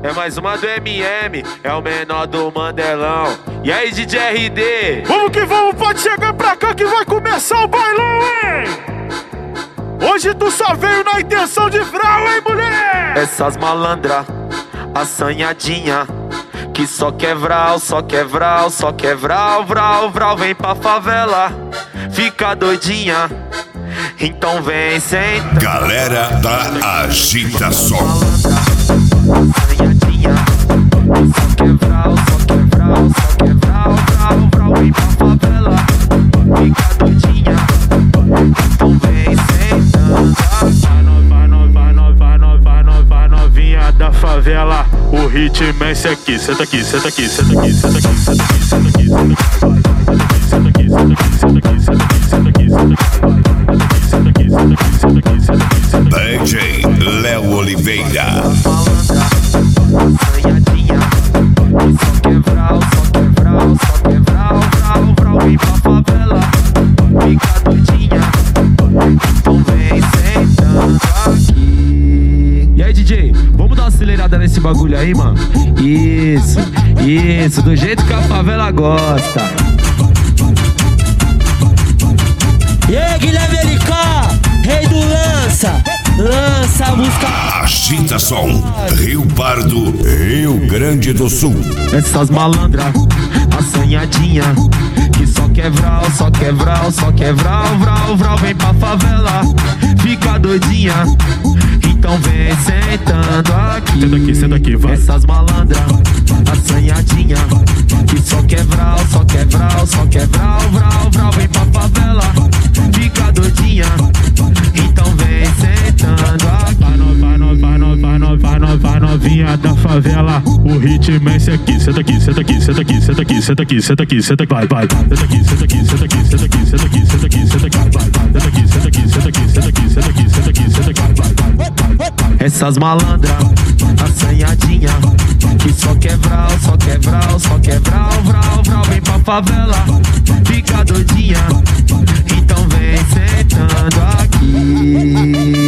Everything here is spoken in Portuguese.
É mais uma do MM, é o menor do Mandelão. E aí, DJ RD? Vamos que vamos, pode chegar pra cá que vai começar o bailão, hein? Hoje tu só veio na intenção de vral, hein, mulher? Essas malandra, assanhadinha, que só quer vral, só quer vral, só quer vral, vral, vral. Vem pra favela, fica doidinha, então vem sentar. Galera da Agitação. Assanhadinha, que só quer vral, só quer vral, só quer vral, vral, vral. Vem pra favela, fica doidinha, então vem sentando. Vai novinha da favela, o ritmo é esse aqui. Senta aqui, senta aqui, senta aqui, senta aqui, senta aqui, senta aqui, senta aqui, senta aqui, senta aqui, senta aqui, senta aqui, senta aqui, senta aqui, senta aqui, senta aqui, senta aqui, senta aqui. DJ Léo Oliveira. Assanhadinha, que só quer vral, só quer vral, só quer vral, vral, vral. Vem pra favela, fica doidinha, então vem sentando aqui. E aí, DJ, vamos dar uma acelerada nesse bagulho aí, mano? Isso, do jeito que a favela gosta. E aí, Guilherme LK, rei do lança a música. Agitação, Rio Pardo, Rio Grande do Sul. Essas malandra, assanhadinha, que só quer vral, só quer vral, só quer vral, vral, vral. Vem pra favela, fica doidinha, então vem sentando aqui. Senta aqui, vai. Essas malandra, assanhadinha, que só quer vral, só quer vral, só quer vral, vral, vral. Vem pra favela, fica doidinha, então vem sentando aqui. Vai novinha da favela, o ritmo é esse aqui. Senta aqui, senta aqui, senta aqui, senta aqui, senta aqui, senta aqui, senta aqui, vai, vai. Senta aqui, senta aqui, senta aqui, senta aqui, senta aqui, senta aqui, senta aqui, vai, vai. Senta aqui, senta aqui, senta aqui, senta aqui, senta aqui, senta aqui, senta aqui, vai, vai. Essas malandra, assanhadinha, que só quer vral, só quer vral, só quer vral, vral, vral. Vem pra favela, fica doidinha, então vem sentando aqui.